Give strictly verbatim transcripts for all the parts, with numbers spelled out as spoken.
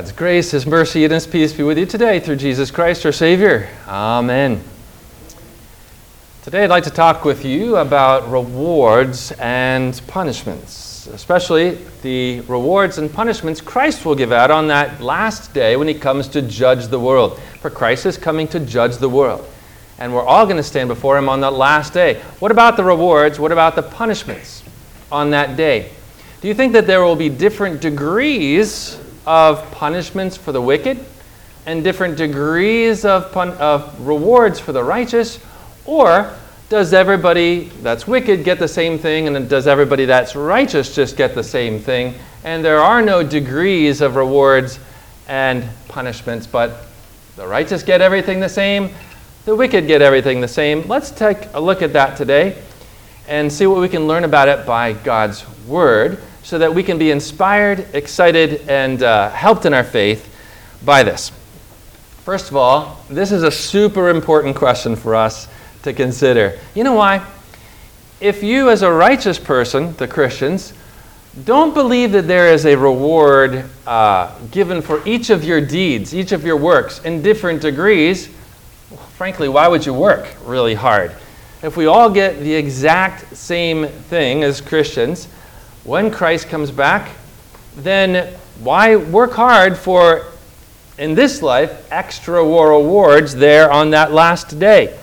God's grace, His mercy, and His peace be with you today through Jesus Christ our Savior. Amen. Today I'd like to talk with you about rewards and punishments, especially the rewards and punishments Christ will give out on that last day when He comes to judge the world. For Christ is coming to judge the world. And we're all going to stand before Him on that last day. What about the rewards? What about the punishments on that day? Do you think that there will be different degrees of punishments for the wicked and different degrees of, pun- of rewards for the righteous? Or does everybody that's wicked get the same thing, and does everybody that's righteous just get the same thing? And there are no degrees of rewards and punishments, but the righteous get everything the same, the wicked get everything the same. Let's take a look at that today and see what we can learn about it by God's Word, so that we can be inspired, excited, and uh, helped in our faith by this. First of all, this is a super important question for us to consider. You know why? If you, as a righteous person, the Christians, don't believe that there is a reward uh, given for each of your deeds, each of your works, in different degrees, well, frankly, why would you work really hard? If we all get the exact same thing as Christians, when Christ comes back, then why work hard for, in this life, extra rewards there on that last day?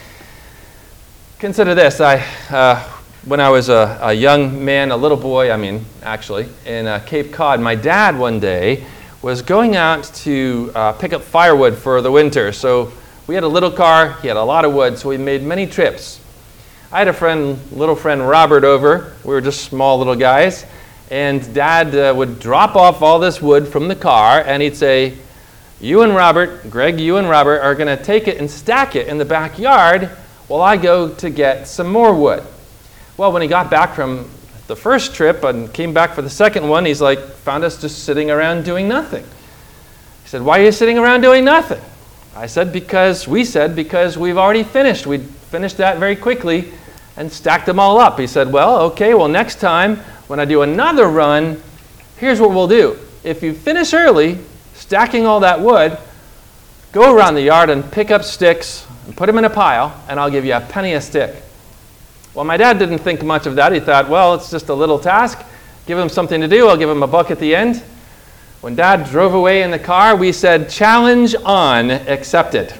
Consider this. I, uh, when I was a, a young man, a little boy, I mean, actually, in uh, Cape Cod, my dad one day was going out to uh, pick up firewood for the winter. So we had a little car, he had a lot of wood, so we made many trips. I had a friend, little friend Robert over. We were just small little guys. And Dad uh, would drop off all this wood from the car, and he'd say, you and Robert, Greg, you and Robert are going to take it and stack it in the backyard while I go to get some more wood. Well, when he got back from the first trip and came back for the second one, he's like, found us just sitting around doing nothing. He said, why are you sitting around doing nothing? I said, because, we said, because we've already finished. We finished that very quickly and stacked them all up. He said, well, okay, well, next time when I do another run, here's what we'll do. If you finish early, stacking all that wood, go around the yard and pick up sticks and put them in a pile, and I'll give you a penny a stick. Well, my dad didn't think much of that. He thought, well, it's just a little task. Give him something to do. I'll give him a buck at the end. When Dad drove away in the car, we said, challenge on, accepted.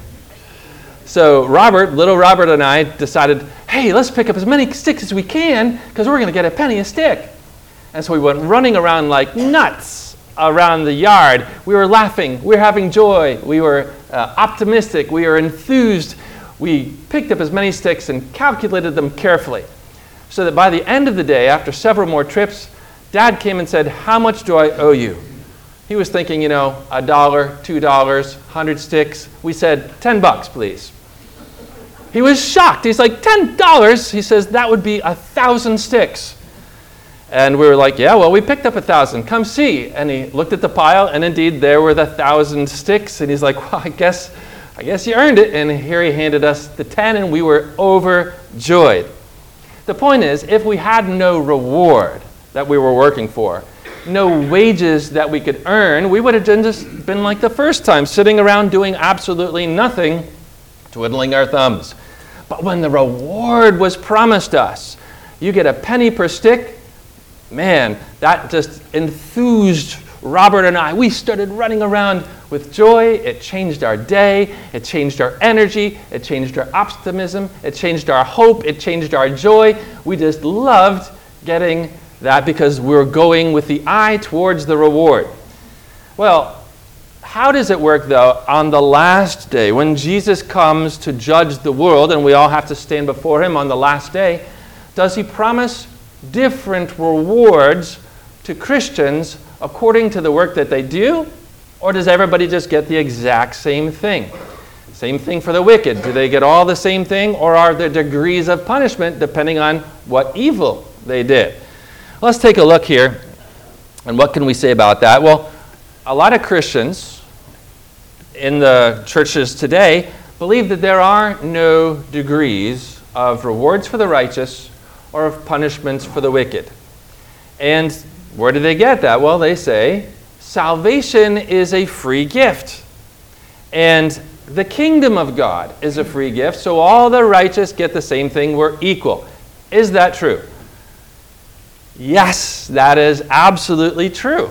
So Robert, little Robert and I decided, hey, let's pick up as many sticks as we can because we're going to get a penny a stick. And so we went running around like nuts around the yard. We were laughing. We were having joy. We were uh, optimistic. We were enthused. We picked up as many sticks and calculated them carefully so that by the end of the day, after several more trips, Dad came and said, how much do I owe you? He was thinking, you know, a dollar, two dollars, hundred sticks. We said, ten bucks, please. He was shocked. He's like, ten dollars? He says, that would be a thousand sticks. And we were like, yeah, well, we picked up a thousand. Come see. And he looked at the pile, and indeed, there were the thousand sticks. And he's like, well, I guess, I guess you earned it. And here he handed us the ten, and we were overjoyed. The point is, if we had no reward that we were working for, no wages that we could earn, we would have just been like the first time, sitting around doing absolutely nothing, twiddling our thumbs. But when the reward was promised us, you get a penny per stick, man, that just enthused Robert and I. We started running around with joy. It changed our day. It changed our energy. It changed our optimism. It changed our hope. It changed our joy. We just loved getting that because we're going with the eye towards the reward. Well, how does it work, though, on the last day when Jesus comes to judge the world and we all have to stand before Him on the last day? Does He promise different rewards to Christians according to the work that they do? Or does everybody just get the exact same thing? Same thing for the wicked. Do they get all the same thing, or are there degrees of punishment depending on what evil they did? Let's take a look here. And what can we say about that? Well, a lot of Christians in the churches today believe that there are no degrees of rewards for the righteous or of punishments for the wicked. And where do they get that? Well, they say salvation is a free gift. And the kingdom of God is a free gift, so all the righteous get the same thing. We're equal. Is that true? Yes, that is absolutely true.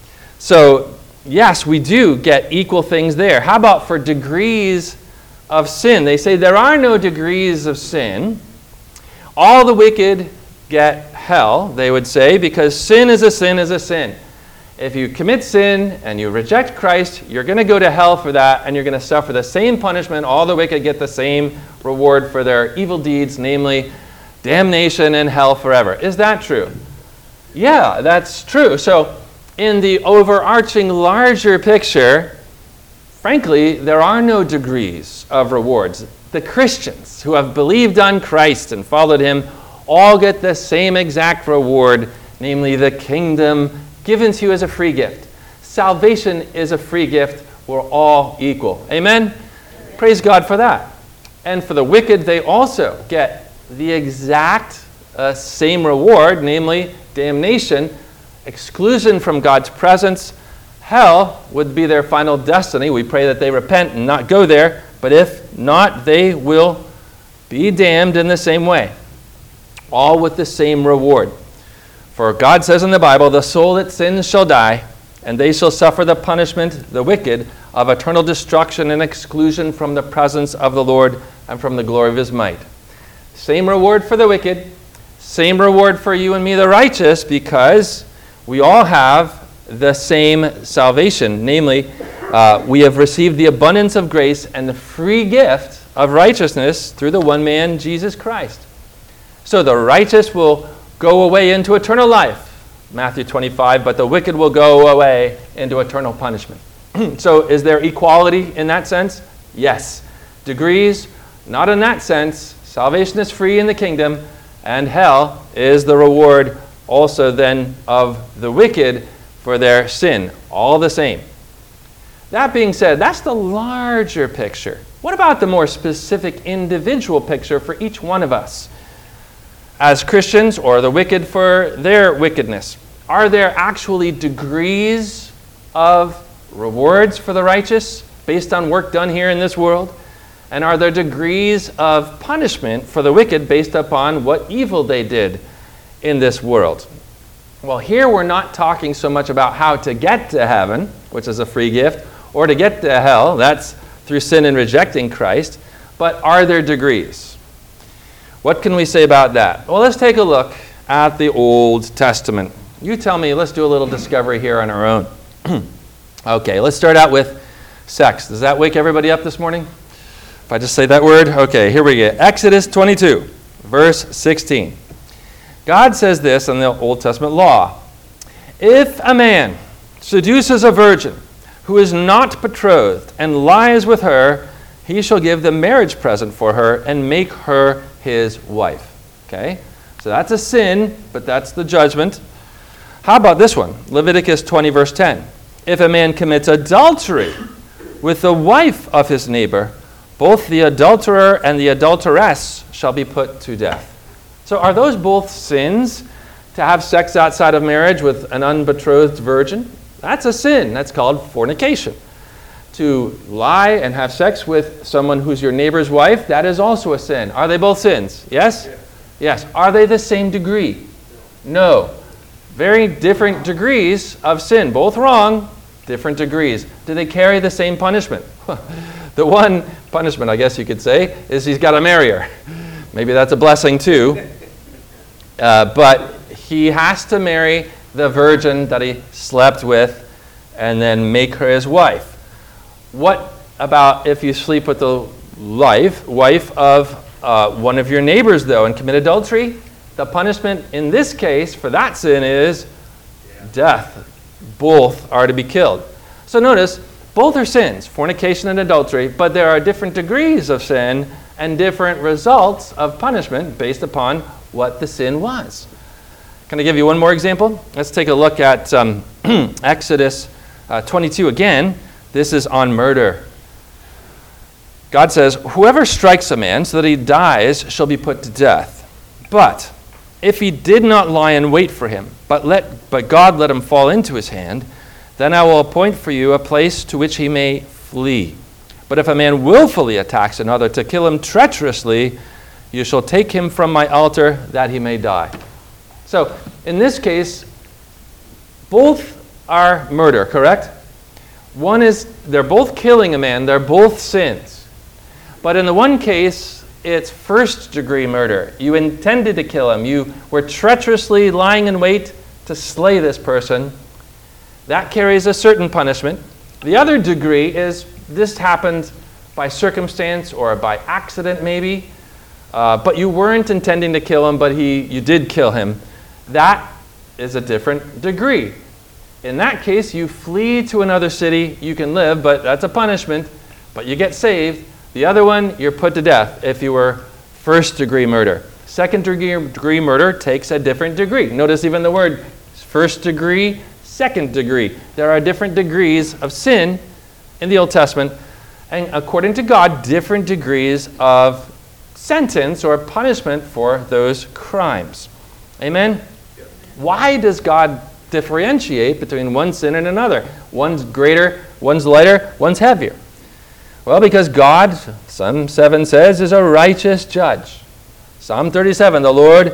So, yes, we do get equal things there. How about for degrees of sin? They say there are no degrees of sin. All the wicked get hell, they would say, because sin is a sin is a sin. If you commit sin and you reject Christ, you're going to go to hell for that, and you're going to suffer the same punishment. All the wicked get the same reward for their evil deeds, namely damnation and hell forever. Is that true? Yeah, that's true. So in the overarching larger picture, frankly, there are no degrees of rewards. The Christians who have believed on Christ and followed him all get the same exact reward, namely the kingdom given to you as a free gift. Salvation is a free gift. We're all equal. Amen? Amen? Praise God for that. And for the wicked, they also get the exact uh, same reward, namely damnation, exclusion from God's presence. Hell would be their final destiny. We pray that they repent and not go there. But if not, they will be damned in the same way, all with the same reward. For God says in the Bible, the soul that sins shall die, and they shall suffer the punishment, the wicked, of eternal destruction and exclusion from the presence of the Lord and from the glory of his might. Same reward for the wicked, same reward for you and me, the righteous, because we all have the same salvation. Namely, uh, we have received the abundance of grace and the free gift of righteousness through the one man, Jesus Christ. So the righteous will go away into eternal life, Matthew twenty-five, but the wicked will go away into eternal punishment. So is there equality in that sense? Yes. Degrees, not in that sense. Salvation is free in the kingdom, and hell is the reward also then of the wicked for their sin. All the same. That being said, that's the larger picture. What about the more specific individual picture for each one of us as Christians, or the wicked for their wickedness? Are there actually degrees of rewards for the righteous based on work done here in this world? And are there degrees of punishment for the wicked based upon what evil they did in this world? Well, here we're not talking so much about how to get to heaven, which is a free gift, or to get to hell, that's through sin and rejecting Christ, but are there degrees? What can we say about that? Well, let's take a look at the Old Testament. You tell me, let's do a little discovery here on our own. Okay, let's start out with sex. Does that wake everybody up this morning? If I just say that word? Okay, here we go. Exodus twenty-two, verse sixteen. God says this in the Old Testament law. If a man seduces a virgin who is not betrothed and lies with her, he shall give the marriage present for her and make her his wife. Okay? So that's a sin, but that's the judgment. How about this one? Leviticus twenty, verse ten. If a man commits adultery with the wife of his neighbor, both the adulterer and the adulteress shall be put to death. So are those both sins? To have sex outside of marriage with an unbetrothed virgin? That's a sin. That's called fornication. To lie and have sex with someone who's your neighbor's wife, that is also a sin. Are they both sins? Yes? Yes. Yes. Are they the same degree? No. Very different degrees of sin. Both wrong, different degrees. Do they carry the same punishment? The one punishment, I guess you could say, is he's got to marry her. Maybe that's a blessing too. Uh, but he has to marry the virgin that he slept with and then make her his wife. What about if you sleep with the life, wife of uh, one of your neighbors, though, and commit adultery? The punishment in this case for that sin is death. Both are to be killed. So notice, both are sins, fornication and adultery, but there are different degrees of sin and different results of punishment based upon what the sin was. Can I give you one more example? Let's take a look at um, Exodus uh, twenty-two again. This is on murder. God says, whoever strikes a man so that he dies shall be put to death. But if he did not lie in wait for him, but let but God let him fall into his hand, Then I will appoint for you a place to which he may flee. But if a man willfully attacks another to kill him treacherously, you shall take him from my altar that he may die. So, in this case, both are murder, correct? One is, they're both killing a man, they're both sins. But in the one case, it's first degree murder. You intended to kill him. You were treacherously lying in wait to slay this person. That carries a certain punishment. The other degree is this happened by circumstance or by accident maybe, uh, but you weren't intending to kill him, but he, you did kill him. That is a different degree. In that case, you flee to another city. You can live, but that's a punishment, but you get saved. The other one, you're put to death if you were first degree murder. Second degree, degree murder takes a different degree. Notice even the word first degree, second degree. There are different degrees of sin in the Old Testament, and according to God, different degrees of sentence or punishment for those crimes. Amen? Why does God differentiate between one sin and another? One's greater, one's lighter, one's heavier. Well, because God, Psalm seven says, is a righteous judge. Psalm thirty-seven, the Lord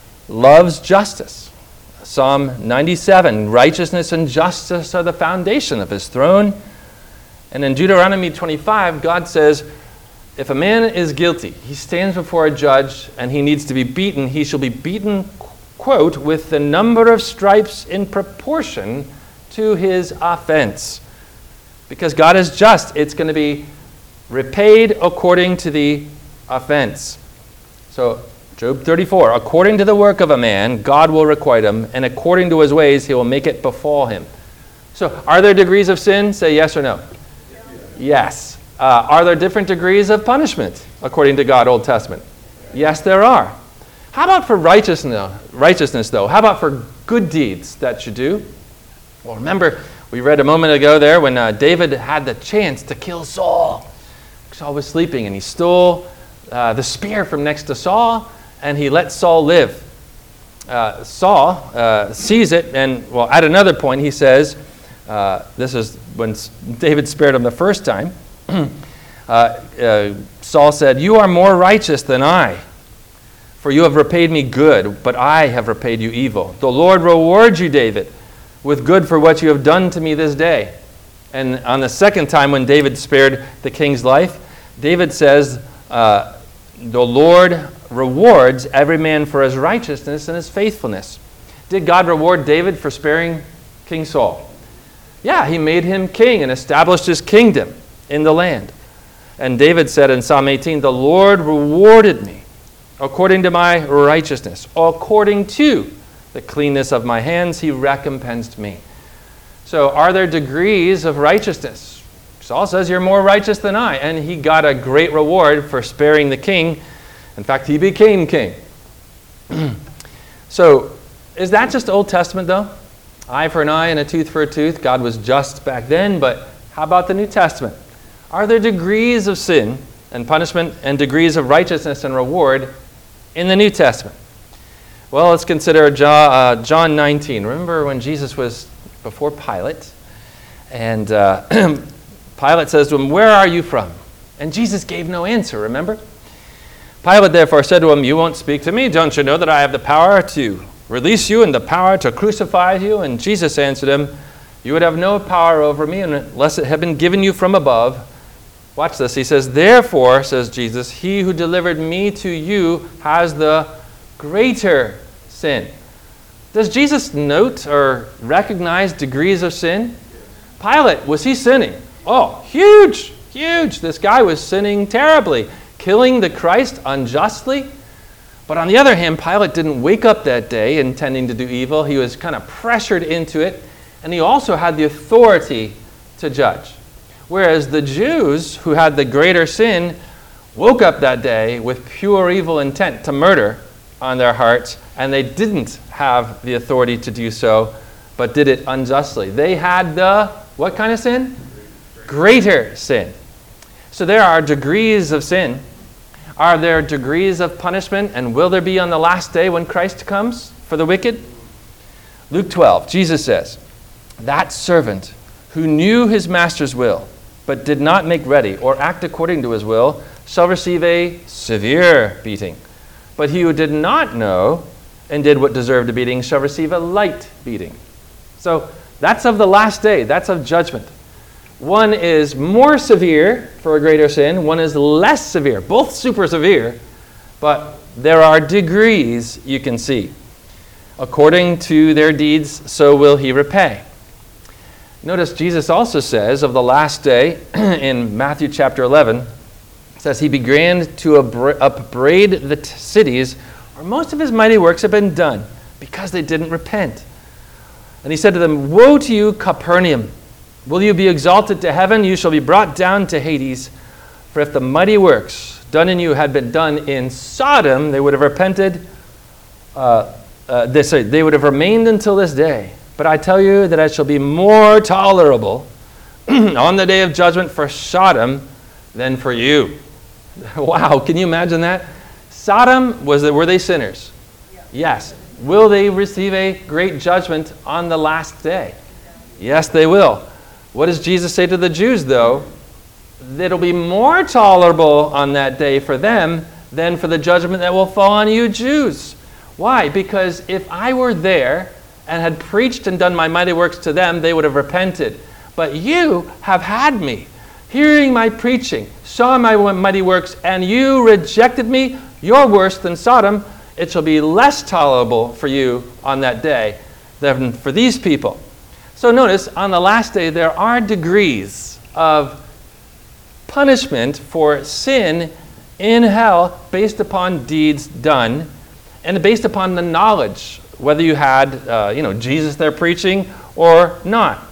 loves justice. Psalm ninety-seven, righteousness and justice are the foundation of his throne. And in Deuteronomy twenty-five, God says, if a man is guilty, he stands before a judge and he needs to be beaten, he shall be beaten, quote, with the number of stripes in proportion to his offense. Because God is just, it's going to be repaid according to the offense. So, Job thirty-four, according to the work of a man, God will requite him, and according to his ways, he will make it befall him. So, are there degrees of sin? Say yes or no. Yes. yes. Uh, are there different degrees of punishment, according to God, Old Testament? Yes, there are. How about for righteousness, righteousness, though? How about for good deeds that you do? Well, remember, we read a moment ago there when uh, David had the chance to kill Saul. Saul was sleeping, and he stole uh, the spear from next to Saul, and he let Saul live. Uh, Saul uh, sees it, and, well, at another point, he says, uh, this is when David spared him the first time, uh, uh, Saul said, "You are more righteous than I, for you have repaid me good, but I have repaid you evil. The Lord reward you, David, with good for what you have done to me this day." And on the second time when David spared the king's life, David says, uh, the Lord rewards every man for his righteousness and his faithfulness. Did God reward David for sparing King Saul? Yeah, he made him king and established his kingdom in the land. And David said in Psalm eighteen, the Lord rewarded me according to my righteousness, according to the cleanness of my hands, he recompensed me. So are there degrees of righteousness? Saul says, you're more righteous than I. And he got a great reward for sparing the king. In fact, he became king. So is that just Old Testament, though? Eye for an eye and a tooth for a tooth. God was just back then, but how about the New Testament? Are there degrees of sin and punishment and degrees of righteousness and reward in the New Testament? Well, let's consider John, uh, John nineteen. Remember when Jesus was before Pilate, and uh, Pilate says to him, "Where are you from?" And Jesus gave no answer, remember? Pilate therefore said to him, "You won't speak to me? Don't you know that I have the power to release you and the power to crucify you?" And Jesus answered him, "You would have no power over me unless it had been given you from above." Watch this. He says, "Therefore," says Jesus, "he who delivered me to you has the greater sin." Does Jesus note or recognize degrees of sin? Pilate, was he sinning? Oh, huge, huge. This guy was sinning terribly, killing the Christ unjustly. But on the other hand, Pilate didn't wake up that day intending to do evil. He was kind of pressured into it, and he also had the authority to judge. Whereas the Jews, who had the greater sin, woke up that day with pure evil intent to murder on their hearts, and they didn't have the authority to do so, but did it unjustly. They had the, what kind of sin? Greater sin. So there are degrees of sin. Are there degrees of punishment, and will there be on the last day when Christ comes for the wicked? Luke twelve, Jesus says, That servant who knew his master's will, but did not make ready or act according to his will, shall receive a severe beating. But he who did not know and did what deserved a beating shall receive a light beating. So that's of the last day. That's of judgment. One is more severe for a greater sin. One is less severe. Both super severe, but there are degrees you can see. According to their deeds, so will he repay. Notice Jesus also says of the last day in Matthew chapter eleven, says he began to upbraid the t- cities where most of his mighty works have been done because they didn't repent. And he said to them, "Woe to you, Capernaum! Will you be exalted to heaven? You shall be brought down to Hades. For if the mighty works done in you had been done in Sodom, they would have repented. Uh, uh, this, sorry, they would have remained until this day. But I tell you that it shall be more tolerable on the day of judgment for Sodom than for you." Wow, can you imagine that? Sodom, was it, were they sinners? Yeah. Yes. Will they receive a great judgment on the last day? Yes, they will. What does Jesus say to the Jews, though? It'll be more tolerable on that day for them than for the judgment that will fall on you Jews. Why? Because if I were there and had preached and done my mighty works to them, they would have repented. But you have had me, hearing my preaching, saw my mighty works, and you rejected me. You're worse than Sodom. It shall be less tolerable for you on that day than for these people. So notice, on the last day, there are degrees of punishment for sin in hell based upon deeds done and based upon the knowledge, whether you had uh, you know, Jesus there preaching or not.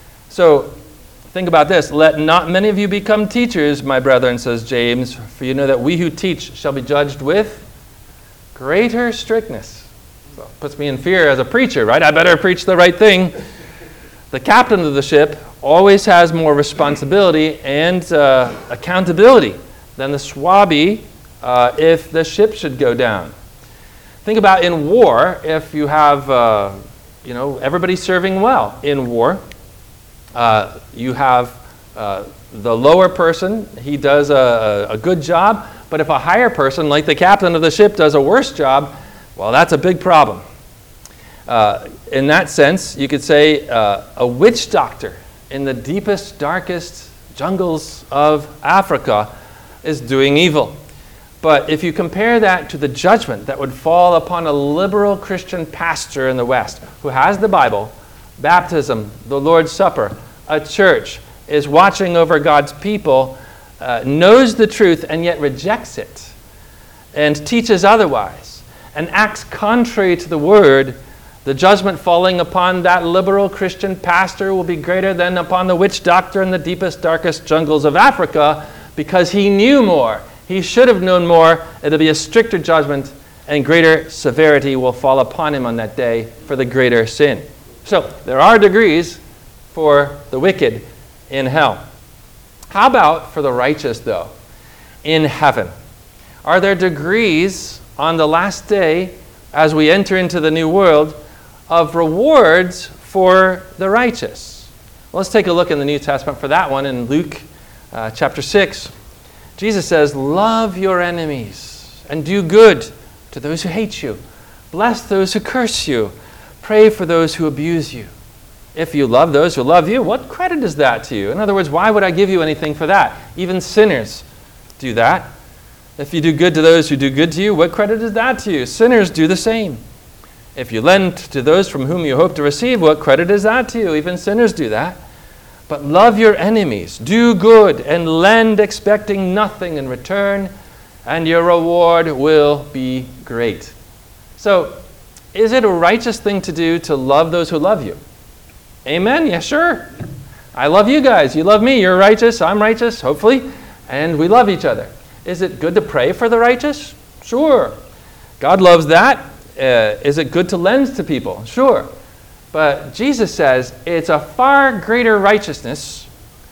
So think about this. "Let not many of you become teachers, my brethren," says James, "for you know that we who teach shall be judged with greater strictness." So it puts me in fear as a preacher, right? I better preach the right thing. The captain of the ship always has more responsibility and uh, accountability than the swabby uh, if the ship should go down. Think about in war, if you have, uh, you know, everybody serving well in war, uh, you have uh, the lower person, he does a, a good job, but if a higher person, like the captain of the ship, does a worse job, well, that's a big problem. Uh, in that sense, you could say uh, a witch doctor in the deepest, darkest jungles of Africa is doing evil. But if you compare that to the judgment that would fall upon a liberal Christian pastor in the West who has the Bible, baptism, the Lord's Supper, a church, is watching over God's people, uh, knows the truth and yet rejects it, and teaches otherwise, and acts contrary to the Word, the judgment falling upon that liberal Christian pastor will be greater than upon the witch doctor in the deepest, darkest jungles of Africa, because he knew more. He should have known more. It'll be a stricter judgment, and greater severity will fall upon him on that day for the greater sin. So there are degrees for the wicked in hell. How about for the righteous, though, in heaven? Are there degrees on the last day, as we enter into the new world, of rewards for the righteous? Well, let's take a look in the New Testament for that one in Luke uh, chapter six. Jesus says, "Love your enemies and do good to those who hate you. Bless those who curse you. Pray for those who abuse you. If you love those who love you, what credit is that to you?" In other words, why would I give you anything for that? Even sinners do that. If you do good to those who do good to you, what credit is that to you? Sinners do the same. If you lend to those from whom you hope to receive, what credit is that to you? Even sinners do that. But love your enemies, do good, and lend expecting nothing in return, and your reward will be great. So, is it a righteous thing to do to love those who love you? Amen? Yeah, sure. I love you guys. You love me. You're righteous. I'm righteous, hopefully. And we love each other. Is it good to pray for the righteous? Sure. God loves that. Uh, is it good to lend to people? Sure. But Jesus says it's a far greater righteousness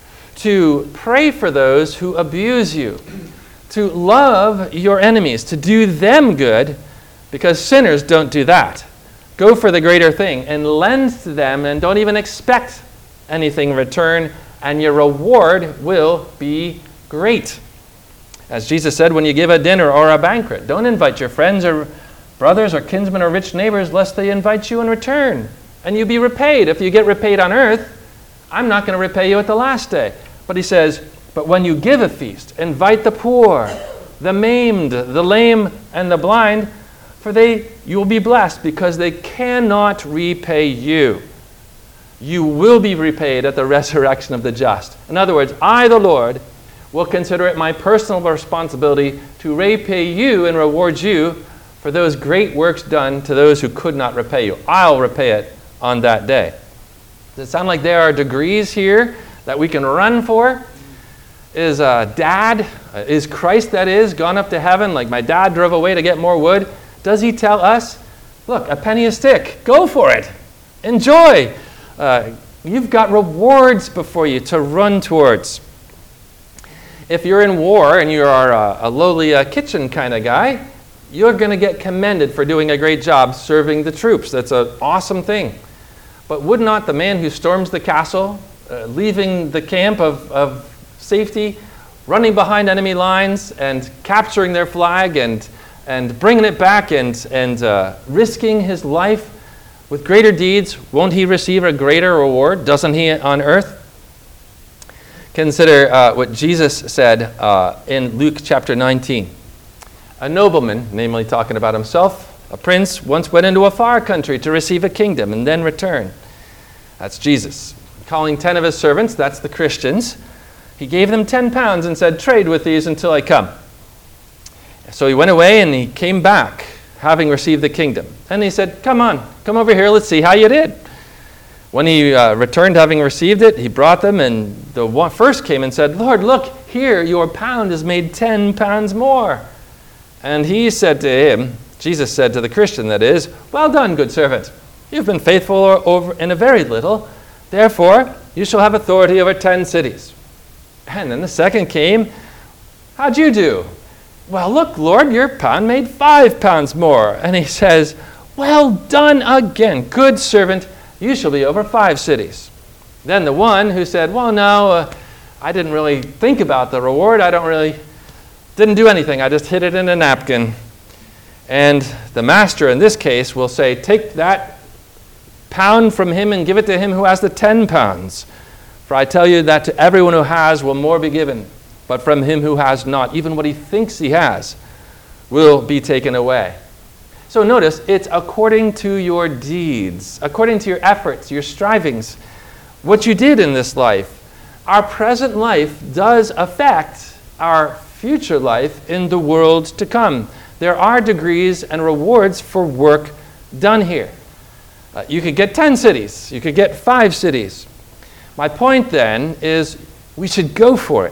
to pray for those who abuse you, to love your enemies, to do them good, because sinners don't do that. Go for the greater thing and lend to them and don't even expect anything in return, and your reward will be great. As Jesus said, when you give a dinner or a banquet, don't invite your friends or brothers or kinsmen or rich neighbors, lest they invite you in return, and you be repaid. If you get repaid on earth, I'm not going to repay you at the last day. But he says, but when you give a feast, invite the poor, the maimed, the lame, and the blind, for they you will be blessed, because they cannot repay you. You will be repaid at the resurrection of the just. In other words, I, the Lord, will consider it my personal responsibility to repay you and reward you for those great works done to those who could not repay you. I'll repay it on that day. Does it sound like there are degrees here that we can run for? Is uh, dad, uh, is Christ, that is, gone up to heaven like my dad drove away to get more wood? Does he tell us, look, a penny a stick, go for it, enjoy. Uh, you've got rewards before you to run towards. If you're in war and you are a, a lowly uh, kitchen kind of guy, you're going to get commended for doing a great job serving the troops. That's an awesome thing. But would not the man who storms the castle, uh, leaving the camp of, of safety, running behind enemy lines and capturing their flag and and bringing it back and, and uh, risking his life with greater deeds, won't he receive a greater reward? Doesn't he on earth? Consider uh, what Jesus said uh, in Luke chapter nineteen. A nobleman, namely talking about himself, a prince, once went into a far country to receive a kingdom and then return. That's Jesus. Calling ten of his servants, that's the Christians, he gave them ten pounds and said, trade with these until I come. So he went away and he came back, having received the kingdom. And he said, come on, come over here, let's see how you did. When he uh, returned, having received it, he brought them, and the one first came and said, Lord, look, here your pound is made ten pounds more. And he said to him, Jesus said to the Christian, that is, well done, good servant. You've been faithful over in a very little. Therefore, you shall have authority over ten cities. And then the second came, how'd you do? Well, look, Lord, your pound made five pounds more. And he says, well done again, good servant. You shall be over five cities. Then the one who said, well, no, uh, I didn't really think about the reward. I don't really, didn't do anything. I just hid it in a napkin. And the master in this case will say, take that pound from him and give it to him who has the ten pounds. For I tell you that to everyone who has will more be given, but from him who has not, even what he thinks he has, will be taken away. So notice, it's according to your deeds, according to your efforts, your strivings, what you did in this life. Our present life does affect our future life in the world to come. There are degrees and rewards for work done here. Uh, you could get ten cities. You could get five cities. My point then is we should go for it.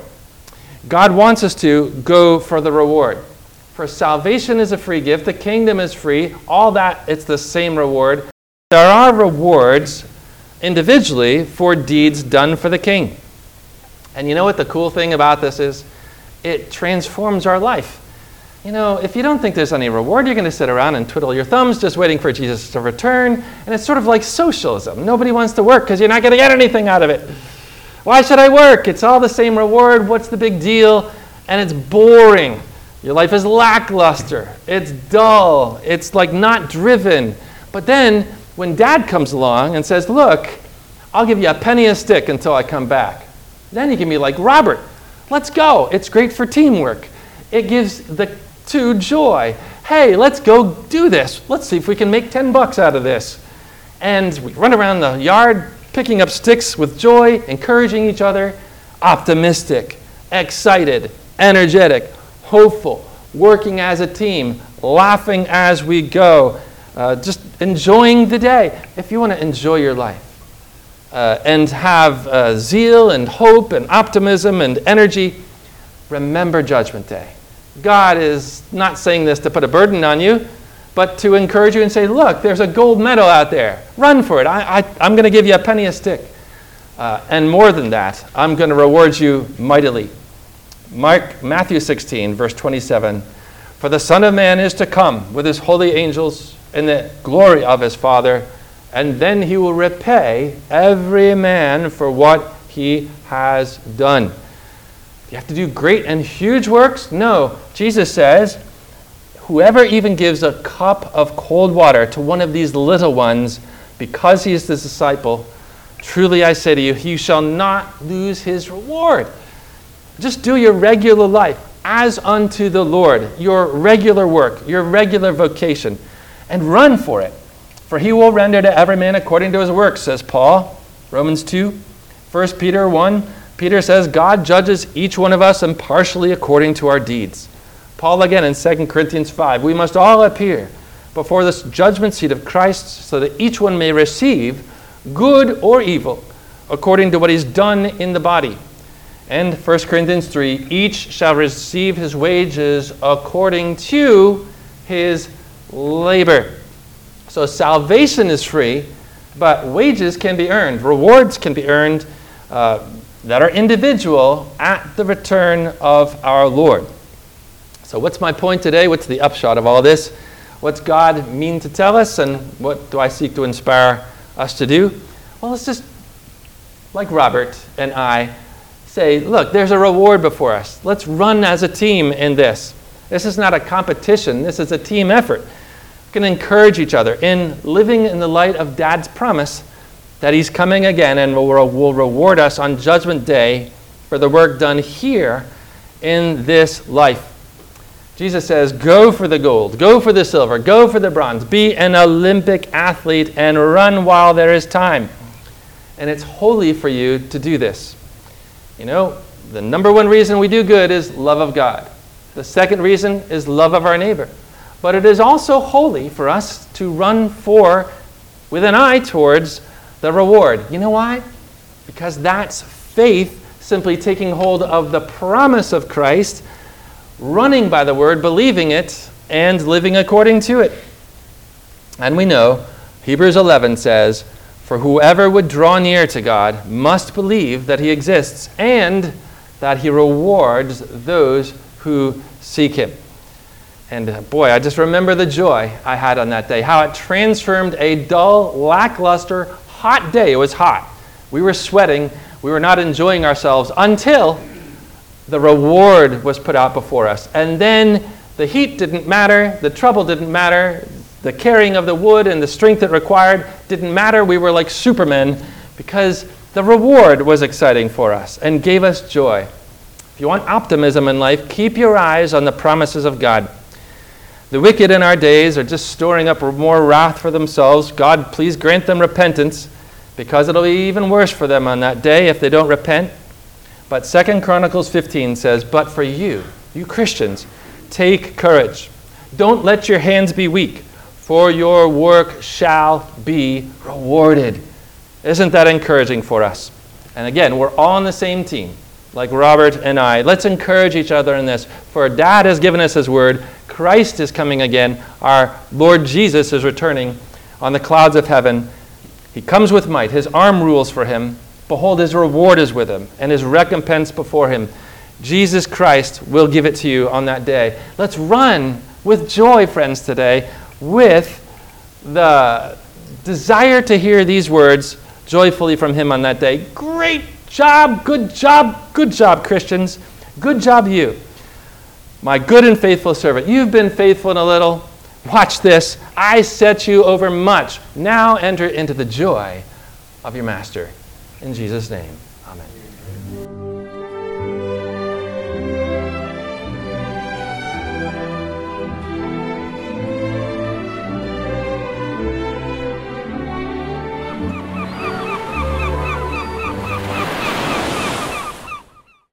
God wants us to go for the reward. For salvation is a free gift. The kingdom is free. All that, it's the same reward. There are rewards individually for deeds done for the king. And you know what the cool thing about this is? It transforms our life. You know, if you don't think there's any reward, you're going to sit around and twiddle your thumbs just waiting for Jesus to return. And it's sort of like socialism. Nobody wants to work because you're not going to get anything out of it. Why should I work? It's all the same reward. What's the big deal? And it's boring. Your life is lackluster. It's dull. It's like not driven. But then when dad comes along and says, look, I'll give you a penny a stick until I come back. Then you can be like, Robert, let's go. It's great for teamwork. It gives the two joy. Hey, let's go do this. Let's see if we can make ten bucks out of this. And we run around the yard picking up sticks with joy, encouraging each other, optimistic, excited, energetic, hopeful, working as a team, laughing as we go, uh, just enjoying the day. If you want to enjoy your life uh, and have uh, zeal and hope and optimism and energy, remember Judgment Day. God is not saying this to put a burden on you, but to encourage you and say, look, there's a gold medal out there. Run for it. I, I, I'm going to give you a penny a stick. Uh, and more than that, I'm going to reward you mightily. Mark, Matthew sixteen, verse twenty-seven. For the Son of Man is to come with his holy angels in the glory of his Father, and then he will repay every man for what he has done. Do you have to do great and huge works? No. Jesus says, whoever even gives a cup of cold water to one of these little ones, because he is the disciple, truly I say to you, he shall not lose his reward. Just do your regular life as unto the Lord, your regular work, your regular vocation, and run for it. For he will render to every man according to his works, says Paul. Romans two, First Peter one, Peter says, God judges each one of us impartially according to our deeds. Paul again in Second Corinthians five, we must all appear before this judgment seat of Christ so that each one may receive good or evil according to what he's done in the body. And First Corinthians three, each shall receive his wages according to his labor. So salvation is free, but wages can be earned. Rewards can be earned uh, that are individual at the return of our Lord. So what's my point today? What's the upshot of all this? What's God mean to tell us, and what do I seek to inspire us to do? Well, let's just, like Robert and I, say, look, there's a reward before us. Let's run as a team in this. This is not a competition. This is a team effort. We can encourage each other in living in the light of Dad's promise that he's coming again and will, will reward us on Judgment Day for the work done here in this life. Jesus says, go for the gold, go for the silver, go for the bronze, be an Olympic athlete and run while there is time. And it's holy for you to do this. You know, the number one reason we do good is love of God. The second reason is love of our neighbor. But it is also holy for us to run for, with an eye towards, the reward. You know why? Because that's faith simply taking hold of the promise of Christ, running by the word, believing it, and living according to it. And we know, Hebrews eleven says, for whoever would draw near to God must believe that he exists and that he rewards those who seek him. And uh, boy, I just remember the joy I had on that day, how it transformed a dull, lackluster, hot day. It was hot. We were sweating. We were not enjoying ourselves until the reward was put out before us. And then the heat didn't matter. The trouble didn't matter. The carrying of the wood and the strength it required didn't matter. We were like supermen because the reward was exciting for us and gave us joy. If you want optimism in life, keep your eyes on the promises of God. The wicked in our days are just storing up more wrath for themselves. God, please grant them repentance, because it'll be even worse for them on that day if they don't repent. But Second Chronicles fifteen says, but for you, you Christians, take courage. Don't let your hands be weak, for your work shall be rewarded. Isn't that encouraging for us? And again, we're all on the same team, like Robert and I. Let's encourage each other in this. For Dad has given us his word. Christ is coming again. Our Lord Jesus is returning on the clouds of heaven. He comes with might. His arm rules for him. Behold, his reward is with him, and his recompense before him. Jesus Christ will give it to you on that day. Let's run with joy, friends, today, with the desire to hear these words joyfully from him on that day. Great job, good job, good job, Christians. Good job, you. My good and faithful servant. You've been faithful in a little. Watch this. I set you over much. Now enter into the joy of your master. In Jesus' name, amen.